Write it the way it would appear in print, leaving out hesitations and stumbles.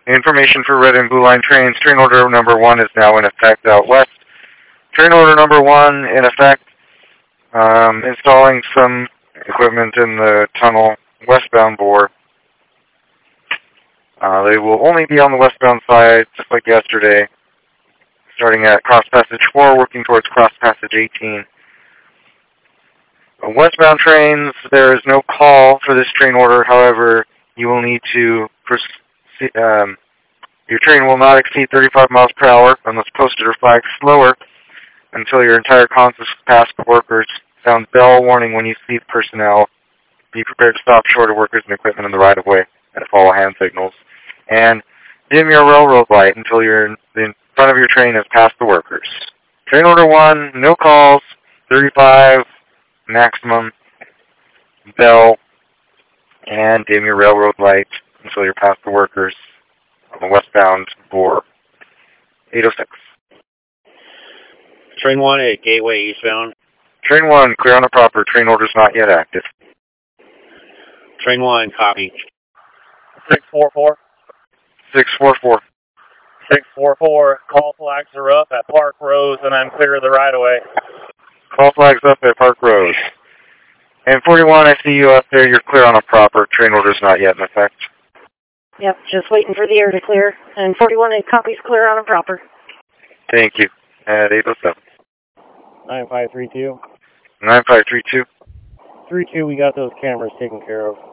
Information for red and blue line trains. Train order number 1 is now in effect out west. Train order number 1 in effect. Installing some equipment in the tunnel westbound bore. They will only be on the westbound side, just like yesterday, starting at Cross Passage 4, working towards Cross Passage 18. Westbound trains, there is no call for this train order. However, you will need to proceed. Your train will not exceed 35 miles per hour unless posted or flagged slower until your entire consist is past the workers. Sound bell warning when you see personnel. Be prepared to stop short of workers and equipment in the right-of-way and follow hand signals. And dim your railroad light until you're in front of your train has passed the workers. Train order 1, no calls, 35 maximum, bell, and dim your railroad light until you're past the workers on the westbound bore. 806. Train 1 at Gateway eastbound. Train 1, clear on the proper. Train order's not yet active. Train 1, copy. 644. 644. 644. Call flags are up at Park Rose, and I'm clear of the right-of-way. Call flags up at Park Rose. And 41, I see you up there. You're clear on a proper. Train order's not yet in effect. Yep, just waiting for the air to clear. And 41, it copies clear on a proper. Thank you. At 807. 9532. 9532. 32, we got those cameras taken care of.